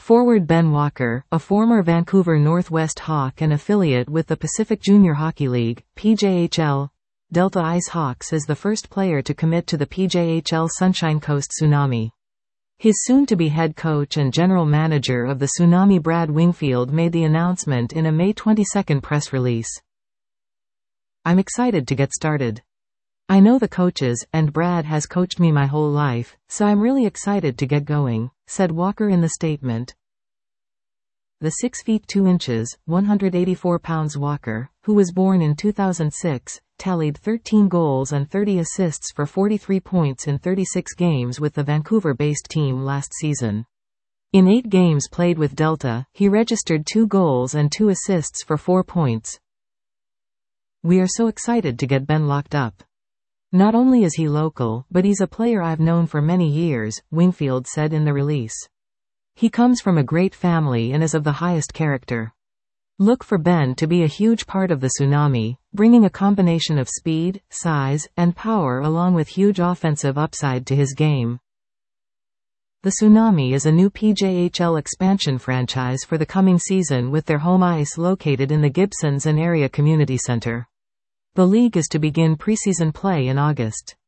Forward Ben Walker, a former Vancouver Northwest Hawk and affiliate with the Pacific Junior Hockey League, PJHL, Delta Ice Hawks, is the first player to commit to the PJHL Sunshine Coast Tsunami. His soon-to-be head coach and general manager of the Tsunami, Brad Wingfield, made the announcement in a May 22 press release. "I'm excited to get started. I know the coaches, and Brad has coached me my whole life, so I'm really excited to get going," said Walker in the statement. The 6 feet 2 inches, 184 pounds Walker, who was born in 2006, tallied 13 goals and 30 assists for 43 points in 36 games with the Vancouver-based team last season. In 8 games played with Delta, he registered 2 goals and 2 assists for 4 points. "We are so excited to get Ben locked up. Not only is he local, but he's a player I've known for many years," Wingfield said in the release. "He comes from a great family and is of the highest character. Look for Ben to be a huge part of the Tsunami, bringing a combination of speed, size, and power along with huge offensive upside to his game." The Tsunami is a new PJHL expansion franchise for the coming season, with their home ice located in the Gibsons and Area Community Center. The league is to begin preseason play in August.